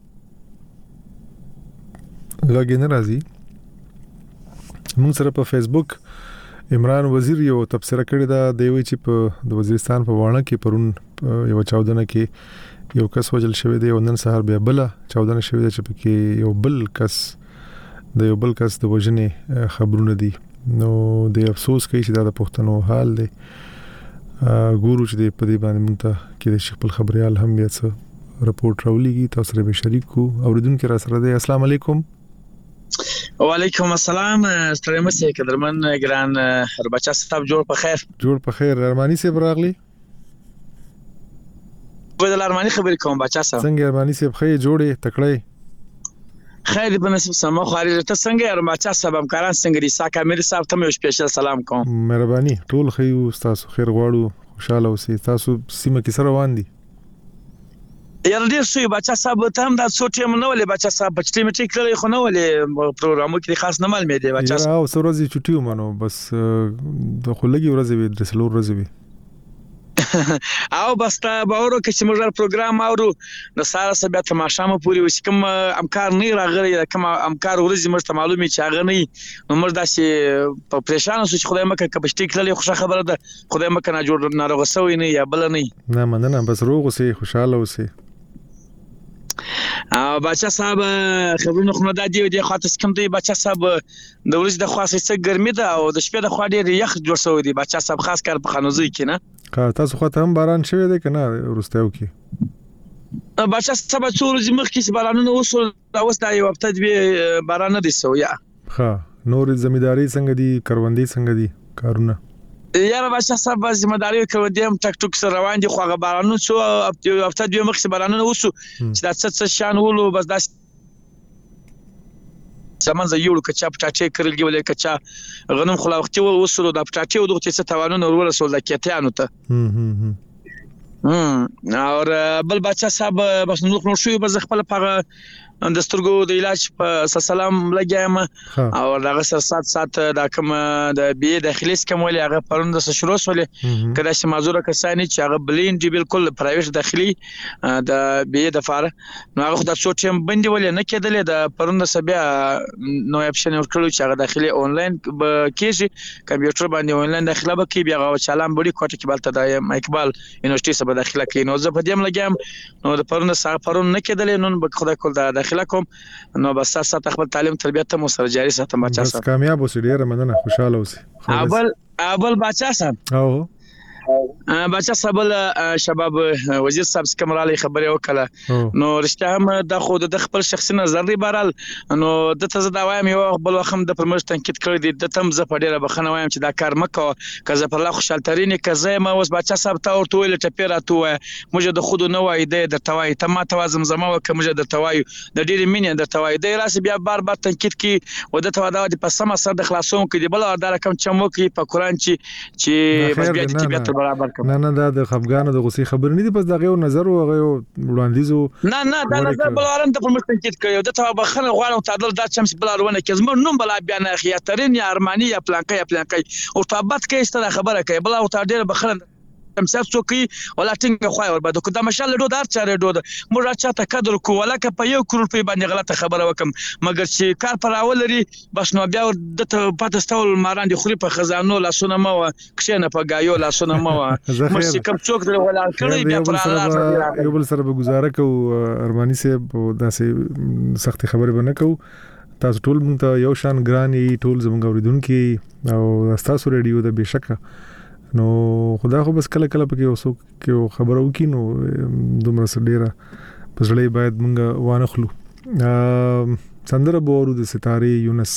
لګین راځي. موږ سره په فیسبوک عمران وزیر یو تبصره کړې ده د وی چې په د وزیرستان په وانه کې پرون یو چاودنه کې یو کس وجل شوی دی او نن سهار بیا بل چاودنه شوی دی چې په یو بل کس د یو بل کس د وژنې خبرونه دي. نو د افسوس کوي چې دا د پښتنو حال دی. ګورو چې په دې باندې مونږ ته کې د خپل خبريال هم بیا څه رپورټ راولېږي، تاسو سره به شریک کو. اوریدونکو را سره دی. السلام علیکم. وعلیکم السلام. ستړي مشه قدرمن ګران ربچا صاحب جوړ په خیر. جوړ په خیر. ارمانی صاحب راغلی. په د ارمانی خبرې کوم بچا صاحب. څنګه ارمانی صاحب خې جوړې تکړه؟ خیر په نسب سم خارج ته څنګه یې بچا صاحب همکاران څنګه دي ساکه مې صاحب ته مې سپیشل سلام کوم. مهرباني ټول خیو تاسو خیر غواړو خوشاله اوسئ. تاسو سیمه کې سره روان دي؟ یاره ډیر شوی بچا صاحب ته هم دا څو ټیم نه ولې بچا صاحب بچټی مې ټیک کړی خو نه ولې پروګرامو کې خاص نه مال مې دی بچا صاحب. او سورځي چټیو منو بس د خلګي ورځې وي د سلور ورځې وي او بس تا باورو کې چې موږ پروګرام اورو د ساره سبا ته ماشامه پوری وس کوم امکار نه راغلی کوم امکار ورځي موږ ته معلومي چې هغه نه نو موږ داسې په پریشان اوسو چې خدای مکه کبشتي کړلې خوشا خبره ده خدای مکه نه جوړ نه راغسوي نه یا بل نه نه مننه بس روغ اوسئ خوشاله اوسئ. او بچا صاحب خبرونه خو نه د دې د خاطر کوم دی بچا صاحب د ورځې د خاصه څه ګرمي ده او د شپې د خوا ډېر یخ جوړ شوی دی بچا صاحب خاص کار په خانوزي کې نه کا تاسو خو ته هم باران شوی دی کنه ورستیو کې بچا صاحب څو ورځې مخکې چې بارانونه وسو دا اوس دا یو هفته دی باران نه دي سو یا ها نور زمینداری څنګه دي کروندې څنګه دي کارونه یاره بچا صاحب زمینداری کروندې هم ټک ټک سره روان دي خو هغه بارانونه سو هفته دی مخکې بارانونه وسو چې دا څه څه شان ولو بس دا زمان زه یو کچا پټاټې کړل دی کچا غنم خلا وختي وسلو د پټاټې او دغه څه توانونه ورول سول د کېتیانو ته هم هم او بل بچا صاحب بس نو خو شو به خپل پغه د سترګو د علاج په سلام لګایم او دغه سر سات سات د کوم د بي داخلي کومول هغه پروند د شروع سولې کله چې معذوره کسانی چې هغه بلین دی بالکل پرایویټ داخلي د بي د فار نو هغه د څو ټیم بندي ولې نه کېدلې د پروند سبیا نو اپشن ورکړو چې هغه داخلي آنلاین کېږي کمپیوټر باندې آنلاین داخله به کې بیا هغه چالان بډي کوټه کې بلته د اقبال یونیورسيټي سره داخله کې نو زه په دې لګم نو د پروند سره پروند نه کېدلې نو به خدای کول د داخله کوم نو بس تاسو خپل تعلیم تربیت ته مو سره جاري ساتم بچا صاحب. بس کامیاب اوسئ ډیره مننه خوشاله اوسئ. اول اول بچا صاحب او بچا صاحب شباب وزیر صاحب کومرالي خبري وکړه نو رښتیا هم د خود د خپل شخصي نظر دی بارال نو د تاسو دا وایم یو بل وخت د پرموش تنقید کړی دی د تم ز په ډیره بخنه وایم چې دا کار مکو کزه پر لا خوشالترینه کزه ما اوس بچا صاحب ته ورته ویل ټپیرا تو موږ د خود نو وای دی د توای ته ما توازم زما وک موږ د توای د ډیره مینه د توای دی راس بیا بار بار تنقید کی و د توای د پسمه سره د خلاصون کې دی بل دا کوم چمو کې په قران چې چې بس بیا د طبيعت برابر کوم نه نه دا د خفګانو د غصې خبر نه دي بس دغه نظر او هغه وړاندیزو نه نه دا نظر بل ورن ته پرمختګ تنقید کوي د ته بخنه غواړم تعادل دا چمس بل ورونه کې زمون نوم بل بیا نه خیاترین یا ارمانی یا پلانکای یا پلانکای او تابت کې است خبره کوي بل او تعادل بخنه تمثال څوکي ولا ټینګه خوای ور بده کو دا مشال ډو دار چاره ډو موږ چاته قدر کو ولا ک په یو کروڑ په باندې غلطه خبره وکم مګر چې کار پر اول لري بس نو بیا د پاتستول ماران دي خوري په خزانو لاسونه مو کښنه په گایو لاسونه مو مې کوم څوک در ولا کړی بیا پر الله یو بل سره به گزاره کو ارمانی سه داسې سخت خبره بنه کو تاسو ټول مونږ ته یو شان ګرانی ټول زموږ اوریدونکو او تاسو ریډیو د بشکه نو خدا خو بس کله کله پکې اوسو کې خبرو کې نو دومره سړيره پسړې باید مونږ وانخلو سندره بورو د ستاره یونس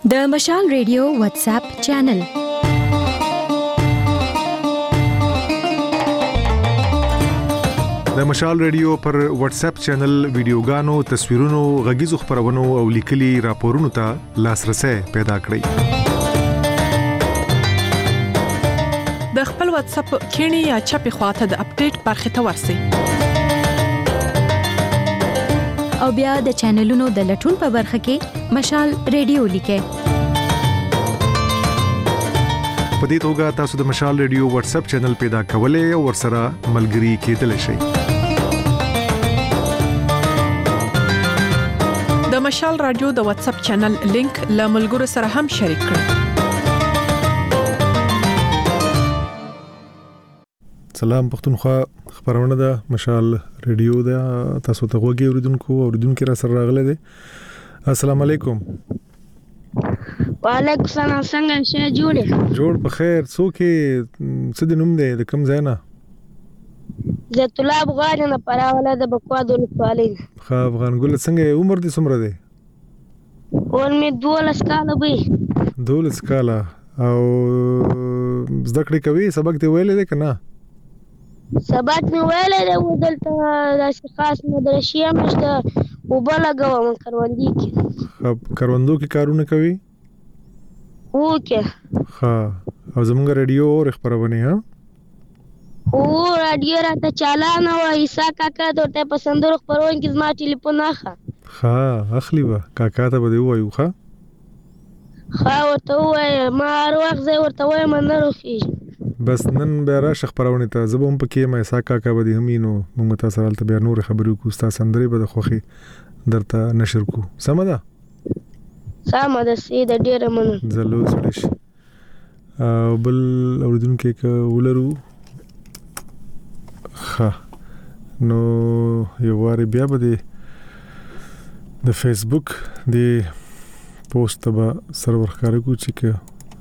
د مشال ریډیو واتس اپ چینل د مشال ریډیو پر واتس اپ چینل ویډیوګانو، تصویرونو، غږیزو خبرونو او لیکلي راپورونو ته لاسرسي پیدا کړئ. د خپل واتس اپ کینی یا چپی خواته د اپډیټ برخه ته ورسی او بیا د چینلونو د لټون په برخه کې مشال ریډیو لیکه. په دې توګه تاسو د مشال ریډیو واتس اپ چینل پیدا کولای او ورسره ملګري کېدلی شئ. د مشال رادیو د واتس اپ چینل لینک له ملګرو سره هم شریک کړئ. سلام پښتونخوا، خبرونه ده مشال ریډیو ده. تاسو ته وګورئ اوریدونکو اوریدونکو را سره راغله ده. السلام علیکم. وعلیکم السلام. څنګه شه جوړه جوړ په خیر. څوک څه د نوم دی د کوم ځای نه؟ زه طلاب غواړم پراوله د بکوا د ولسوالۍ. خا افغان ګل څنګه عمر دې څومره دی؟ ور مې دولس کاله وي. دولس کاله. او زده کړې کوي؟ سبق دی ویلې ده کنه؟ سبق مې ویلې ده. ودلته د خاص مدرسې مشته وبلګوم کروندې کې. خب کروندو کې کارونه کوي؟ اوکه. ها او زمونږ ریډیو اور خبرونه ها؟ او رادیو راته چالانه و. عیسی کاکا ته پسندور خبرونه کې زما ټلیفون اخا. ها اخلي وا کاکا ته به وایو. ها ها ورته وای ما هر وخت زه ورته وای من نه روخیږي. بس نن به راشه خبرونه ته زبم پکې ما عیسی کاکا به دې همینو موږ تاسو سره بیا نور خبرو کو. تاسو اندرې به د خوخي درته نشر کو. سم ده؟ سم ده. سي د ډیره من زلو سړش او بل اوریدونکو کې ولرو. ها نو یو واره بیا به د فیسبوک د پوسټ به سرور ښکار کو چې کې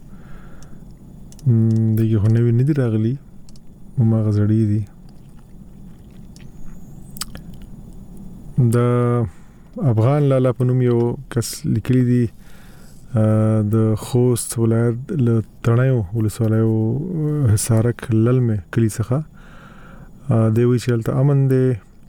دغه هنوي نه دی راغلي. ما غزړې دي د افغان لالا په نوم یو کس لیکلي دي د خوست ولایت له تڼیو ولسوالۍ حصارک للمه کلی څخه دی وی چې تل امن دی.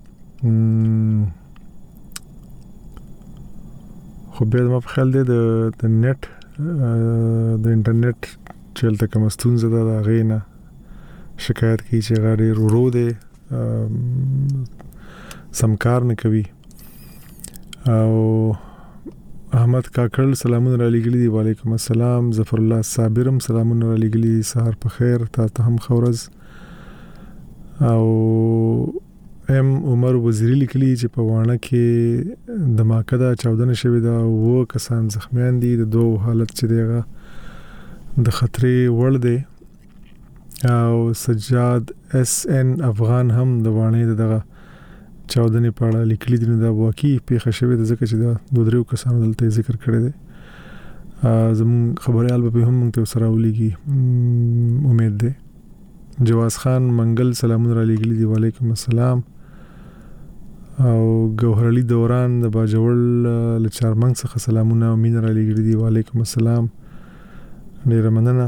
خو بیا ما په خیال دی د نت د انټرنیټ چلته کوم ستونزه ده غینا شکایت کوي چې غاړي ورو دی سمکار نه کوي. او احمد کاکړ سلامونه را لګلي دي. وعلیکم السلام. ظفر الله صابرم سلامونه را لګلي دي. سحر په خیر. تاسو هم خورز. او ام عمر وزیری لیکلي چې په وانه کې دماکه دا چودنه شوې ده او کسان زخمیان دي. د دوه حالت چې دیغه د خطرې وړ دی. او سجاد اس ان افغان هم د وانه دغه چودنې په اړه لیکلي دي. دا واقعي پیښه شوې ده ځکه چې دا دوه درو کسانو دلته ذکر کړی دی. زموږ خبريال به هم موږ ته سره ولېږي امید ده. جواز خان منګل سلامونه را لګلي دي. وعلیکم السلام. او ګوهر علي دوران د باجوړ لچارمنګ څخه سلامونه او مين را لګلي دي. وعلیکم السلام. ډیر مننه.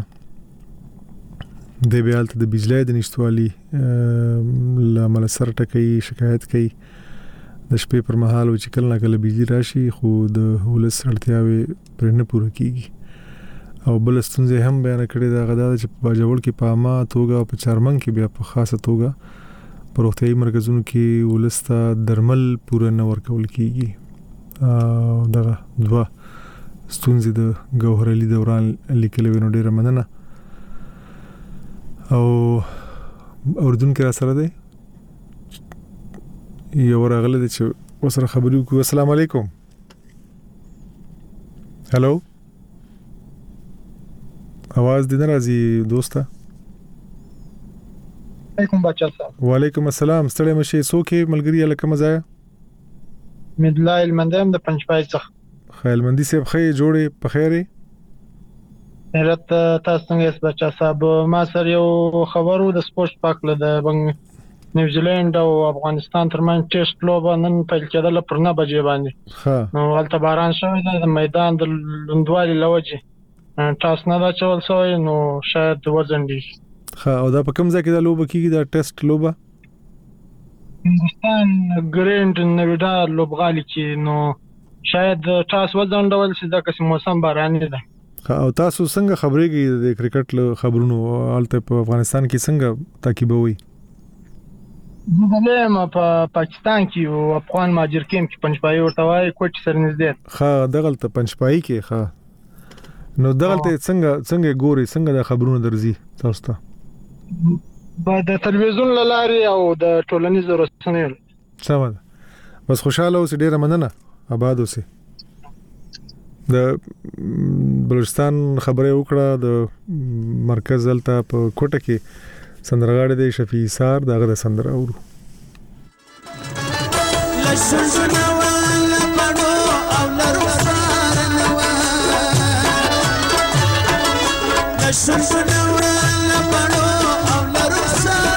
د بیالت د بجلی د نشټوالي لامل سره ټکي شکایت کوي د شپې پر مهال و چې کله نه کله بجلی راشي خو د ولس اړتیاوي پر نه پوره کیږي. او بل ستونزې هم بیان کړي دا غدا چې په باجوړ کې په عامه توګه او په چارمنګ کې بیا په خاصه توګه په روغتيایي مرکزونو کې ولسته درمل پوره نه ورکول کیږي. او دغه دوا ستونزې د ګوهر علي دوران لیکلي ونه ډیره مننه. او اردن کې را سره دی یو راغله چې وسره خبرې کوو. السلام علیکم. هالو आवाज دې نه راځي دوسته. علیکم بچا صاحب. وعلیکم السلام. ستړي مشي سوکي ملګری لکه مزه مدلای المندم د پنځپای څخه. خیال مندي سیب خې جوړې په خیره. رات تاسو څنګه اس بچا صاحب. ما سره یو خبرو د سپورت پاک له د بنګ نیوزیلند او افغانستان ترمن ټیسټ لوبه نن پیل کېدله پر نه بجې باندې ها نو هلته باران شوی دی د میدان د لوندوالي لوجې ټاس نه دا چول شوی نو شاید وځنډي ها او دا په کوم ځای کې دا لوبه کیږي دا ټیسټ لوبه هندوستان ګریند نویډا لوبغالي کې نو شاید ټاس وځنډول شي دا که موسم باراني ده او تاسو څنګه خبرېږئ د کرکټ له خبرونو الته په افغانستان کې څنګه تعقیبوي زه په پاکستان کې او افغان ماجر کیم کې پنځپای ورته وای کوټ سر نږدې ښه دغه ته پنځپای کې ښه نو دغه ته څنګه څنګه ګوري څنګه د خبرونو درځي تاسو ته په د تلویزیون لاري او د ټولنیزو رسنیو سم ده بس خوشاله اوسئ ډیره مننه آباد اوسئ د بلوچستان خبره وکړه د مرکز دلته په کوټه کې سندرغاړي د شفیع سار دغه د سندره اورو لشنجنا ولا پړو او لرسار نو لشنجنا ولا پړو او لرسار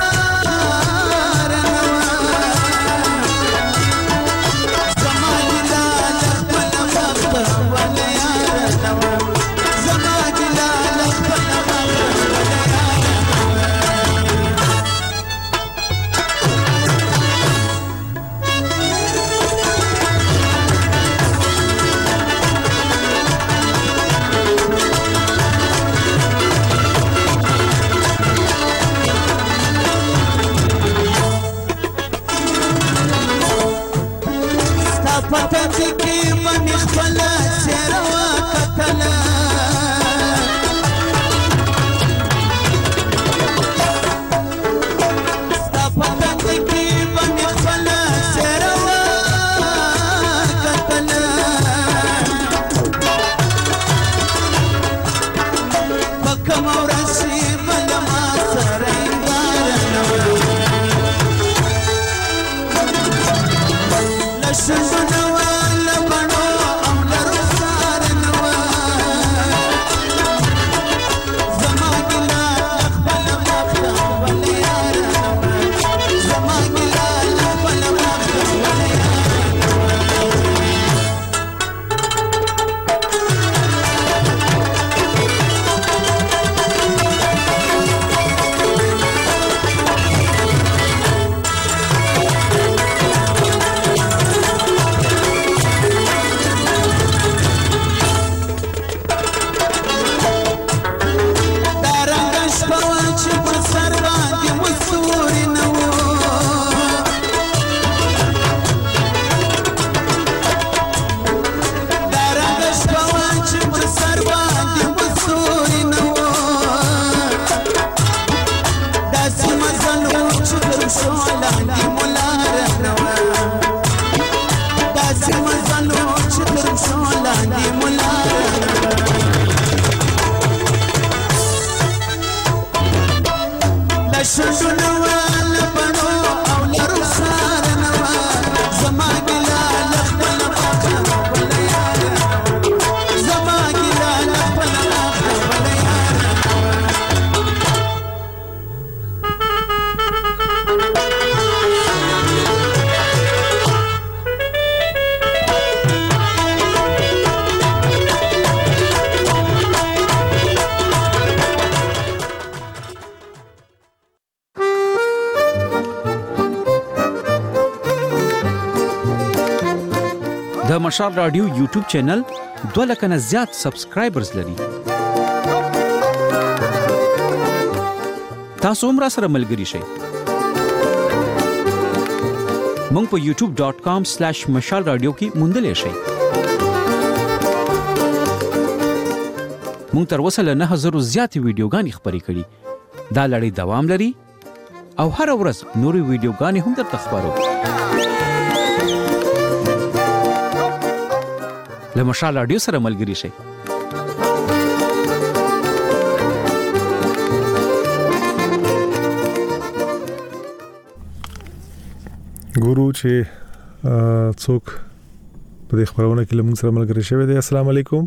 د مشال رادیو یوټیوب چینل دوه لکه نه زیات سبسکرایبرز لري. تاسو هم را سره ملګري شئ. مونږ په یوټیوب ډاٹ کام سلیش مشال رادیو کې موندلې شئ. مونږ تر اوسه له نه هزار زیات ویډیوګانې خپرې کړې. دا لړۍ دوام لري او هر ورځ نورې ویډیوګانې هم درته خپرو. له مشال رادیو سره ملګري شئ. ګورو چې څوک په دې خبرونه کې لمون سره ملګری شوی دی. السلام علیکم.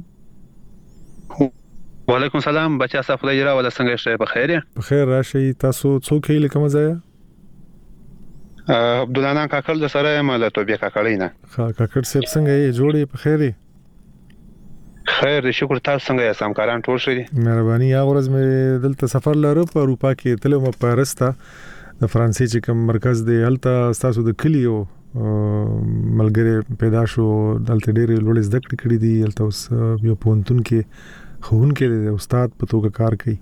وعلیکم سلام بچا صاحب خدای جرا ولا څنګه شې په خیر په خیر راشي. تاسو څوک یې لکه مزه عبد الله کاکړ د سره مله تو بیا کاکړی نه ها کاکړ سیب څنګه یې جوړې په خیره خیر شکر تاسو څنګه یاست همکاران ټول ښه دي مهرباني یا ورځ مې دلته سفر لاره په اروپا کې تلم په رستا د فرانسې چې کوم مرکز دی هلته تاسو د کلیو ملګری پیدا شو دلته ډېر لوړ زده کړې کړې دي هلته اوس یو پونتون کې خون کې د استاد په توګه کار کوي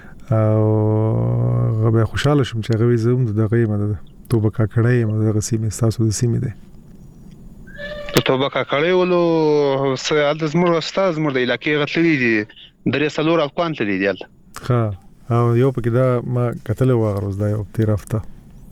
او غو خوشاله شم چې غوي زوم دغه مده توبه کاکړې مده غسیمه تاسو د سیمې ده ته توبه کاکړې ولو سال د زموږ استاد زموږ د علاقې غتلې دي درې سلور افغان تللی دي ها او یو پکې دا ما کتل واغروز دا یو تیر هفته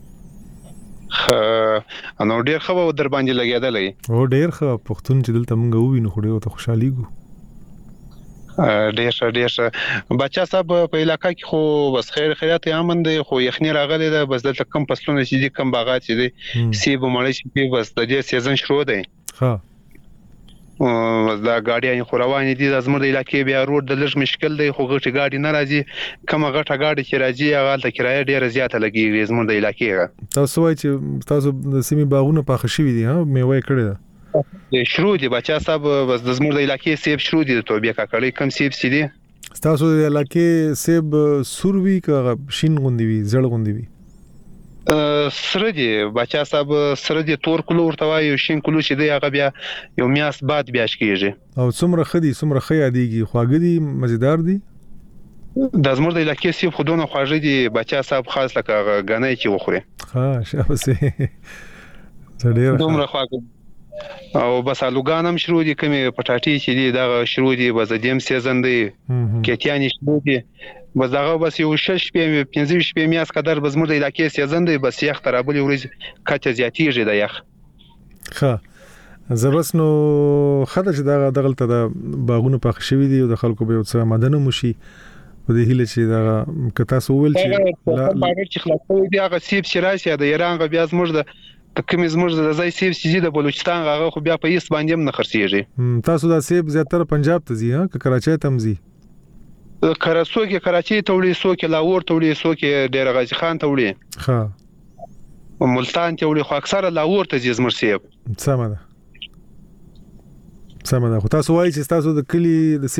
خ انو ډیر خو در باندې لګیدلې او ډیر خو پښتون چې دلته مونږ ووینو خو ډیر ته خوشحالي ګو ډیر ښه ډیر ښه بچا صاحب په علاقې کې خو بس خیر خیرات یامن دی خو یخنی راغلی ده بس دلته کم فصلونه چې دي کم باغات چې دي سیب مړی چې بس د دې سیزن شروع دی ها او دا ګاډي خو روان دي د زموږ د علاقې بیا روډ د لږ مشکل دی خو غټي ګاډي نه راځي کوم غټه ګاډي چې راځي هغه ته کرایه ډیره زیاته لګي زموږ د علاقې تاسو وایي چې تاسو د سیمې باغونه پاخه شوي دي ها میوه کړی ده شروع دي بچا صاحب بس د زموږ د علاقې سیب شروع دي ته بیا کاکړی کم سیب سي دي تاسو د علاقې سیب سوروي کا شین غوندي وي زړ غوندي وي سره دي بچا صاحب سره دي تور کلو ورته وایي شین کلو چې دی هغه بیا یو میاس بعد بیا شکیږي او څومره خدي څومره خیا دیږي خواږه دي مزیدار دي د زموږ د علاقې سیب خودونه خواږه دي بچا صاحب خاص لکه غنۍ چې وخوري ها شابه زړه دومره خواږه او بس الوګان هم شروع دي کمی پټاټي چې دي دا شروع دي بس د دیم سیزن دی کېتیانی شروع دي بس داغه بس یو شش په پنځه شپې میاس قدر بس موږ د علاقې سیزن دی بس یخ ترابل ورځ کته زیاتیږي د یخ ښه زبس نو خدای چې دا دغلته د باغونو پخ شوی دي او د خلکو به څه مدنه مشي په دې هیله چې دا کتا سوول چې لا باغ چې خلاصوي دی هغه سیب شراسي د ایران غ بیا زموږ د کوم زموږ د ځای سیب چې د بلوچستان هغه خو بیا په ایست باندې هم نه خرڅيږي تاسو دا سیب زیاتره پنجاب ته ځي ها که کراچۍ ته مزي کراچۍ کې کراچۍ ته وړي سو کې لاهور ته وړي سو کې ډیر غازی خان ته وړي ها ملتان ته وړي خو اکثره لاهور ته ځي زموږ سیب سمه ده سمه ده خو تاسو وایي چې تاسو د کلی د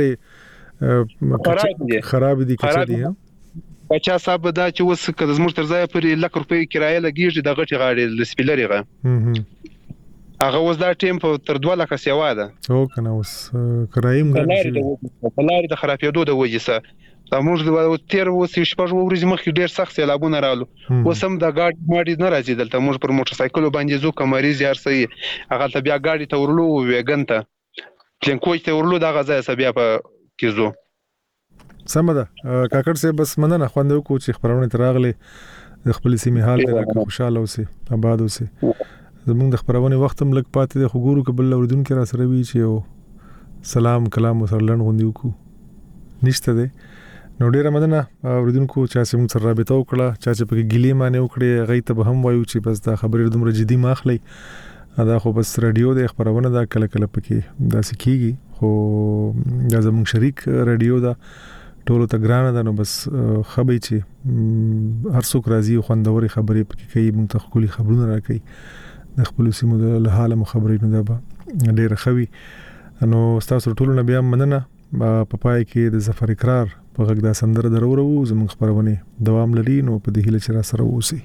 سیملارې خراب دي کچا دي ها بچا صاحب دا چې وس کله زموږ تر ځای پر لک روپۍ کرایه لګیږي د غټي غاړي د سپیلری غا هغه وس دا ټیم په تر دوه لک سیوا ده او کنه وس کرایم غاړي په لاري د خرابېدو د وجې سره دا موږ د تیر وس شپږ ورځې مخکې ډیر سخت سیلابونه رالو وسم د ګاډي ماډي نه راځي دلته موږ پر موټر سایکل باندې زو کمریز یار سي هغه ته بیا ګاډي ته ورلو ویګن ته پلنکوي ته ورلو دا غځای سبیا په کیزو سمه ده کاکړ سه بس مننه خوندو کو چې خبرونه تراغله خپل سیمه حال ته خوشاله اوسه آباد اوسه زمونږ د خبرونه وخت هم لګ پاتې د خګورو قبل اوردون کې را سره وی چې سلام کلام وسرلن غوندیو کو نشته ده نو ډیره مننه اوردونکو چې سمون سره رابطه وکړه چې په ګلی معنی وکړي غي ته به هم وایو چې بس دا خبرې دومره جدي ماخلي دا خو بس رادیو د خبرونه دا کله کله پکې دا سکیږي خو دا زموږ شریک رادیو دا ټولو ته ګرانه ده نو بس خبري چې هر څوک راځي خوندوري خبرې پکې کوي موږ ته خولي خبرونه راکړي د خپل سیمو د حاله مخبري نه ده ډیره خوي نو تاسو ټولو نه بیا مننه په پای کې د ظفر اقرار په غږ دا سندره درورو زموږ خبرونه دوام لري نو په دې هیله چې را سره ووسی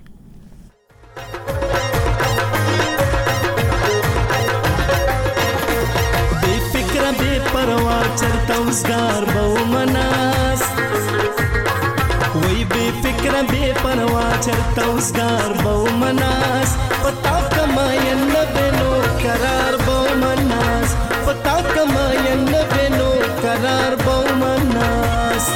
بے فکر بے پروا چرتا وزګار بو مناس وای بے فکر بے پروا چرتا وزګار بو مناس پتا کما ین بنو قرار بو مناس پتا کما ین بنو قرار بو مناس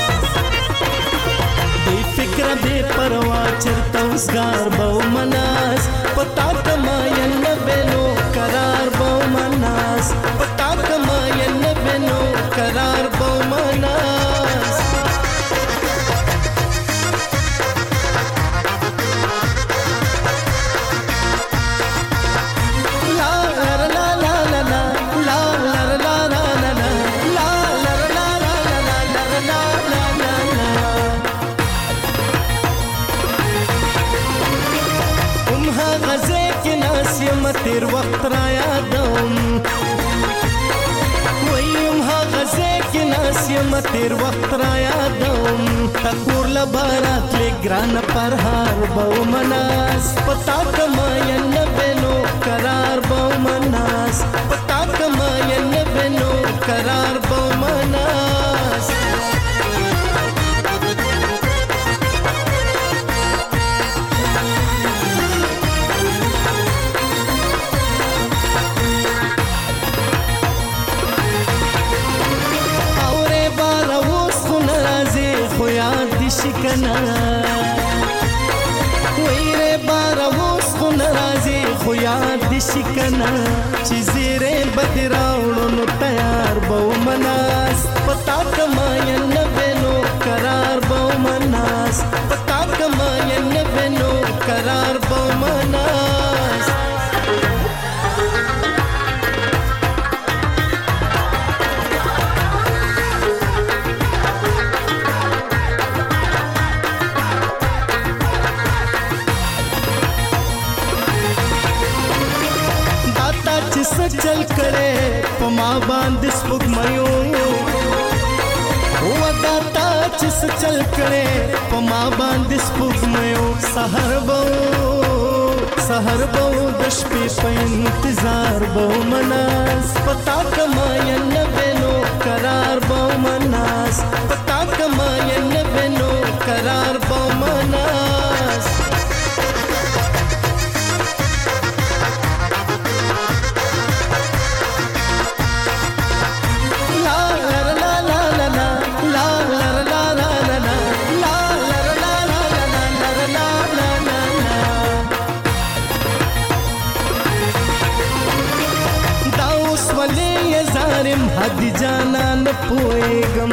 بے فکر بے پروا چرتا وزګار بو مناس پتا کما ین بنو قرار بو مناس پتا کما ین بنو قرار بو مناس یم تیر وخت را یادوم تکور لبارات لګران پر هار بو مناس پتا کما ین بنو قرار بو مناس پتا کما ین بنو قرار بو مناس شکنا ویره باروس خو ناراضي خو یاد دي شکنا چې زیره بدراوړو نو تیار بو مناس پتا کما ین بنو قرار بو مناس پتا کما ین بنو قرار بو مناس चल करे पमा बांध स्पुग मयो वदाता चिस चल करे पमा बांध स्पुग मयो सहर बो सहर बो दश पे पे इंतजार बो मनास पता कमा इन बेनो करार बो मनास पता कमा इन बेनो करार बो मनास हद जाना न पोएगम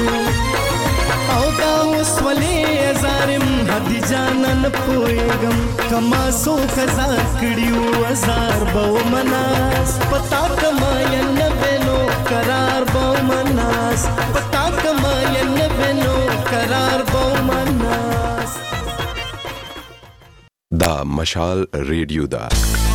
औ दाउस वले जारिम हद जाना न पोएगम कमा सो खजा कड़ियो हजार बो मनास पता कमा इन बेनो करार बो मनास पता कमा इन बेनो करार बो मनास دا مشال ریډیو دا